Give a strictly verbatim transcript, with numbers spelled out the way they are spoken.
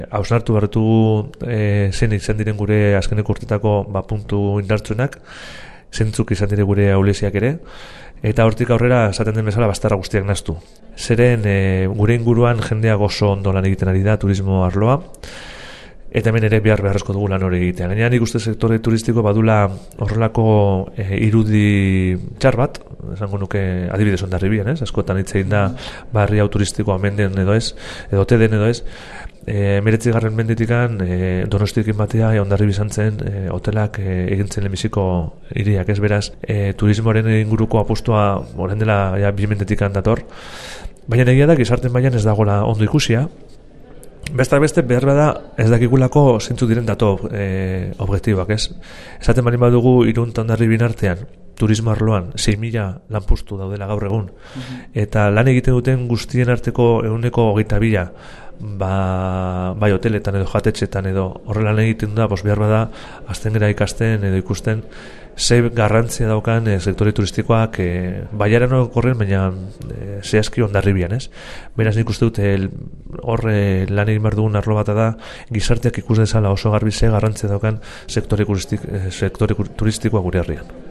Hausnartu bertu e, zein izan diren gure azkeneko urtetako ba, puntu indartsuenak, zentzuk izan dire gure ahuleziak ere, eta hortik aurrera esaten den bezala bastarra guztiak naztu. Zeren e, gure inguruan jendea oso ondo lan egiten ari da turismo arloa, eta hemen ere behar beharrezko dugu lan hori egitea. Gainera nik uste sektore turistiko badula horrelako e, irudi txar bat, esango nuke adibidez Hondarribian, ez? Askotan hitz egin da barri hau turistikoa menden edo ez, edo te den edo ez. E, Meretzigarren mendetikan e, Donostiarekin batea e, Hondarribi izan zen e, hotelak e, egintzen lehenbiziko hiriak, ez beraz e, turismoaren inguruko apustua orain dela ja, bi mendetikan dator, baina egia da gizarten mailan ez dagoela ondo ikusia. Beste beste behar bada ez dakigulako zeintzuk diren dato e, objektibak, ez? Esaten bali badugu Irun eta Hondarribin artean turismo arloan sei mila lanpostu daudela gaur egun, mm-hmm. eta lan egiten duten guztien arteko ehuneko hogeita bila ba, bai hoteletan edo jatetxetan edo horrela lan egiten da, bos behar bada azten gara ikasten edo ikusten ze garrantzia daukan e, sektore turistikoak e, baiaran korren, baina e, zehazki Hondarribian, ez? Beraz nik uste dut horre lan egin behar dugun arlo bat da gizarteak ikus dezala oso garbi ze garrantzia daukan sektore, turistik, e, sektore turistikoa gure herrian.